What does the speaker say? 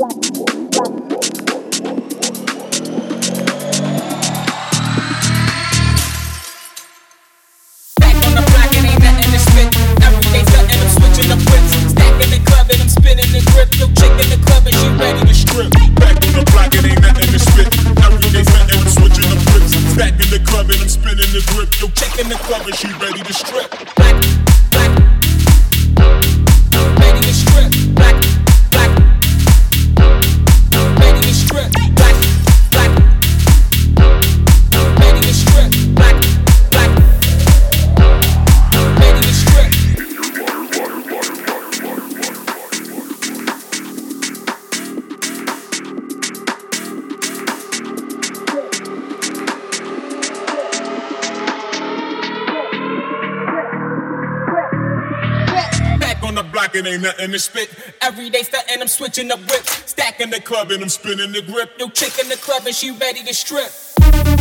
It ain't nothing to spit. Every day stuntin', I'm switching up whips. Stacking the club and I'm spinning the grip. Yo, chick in the club and she ready to strip.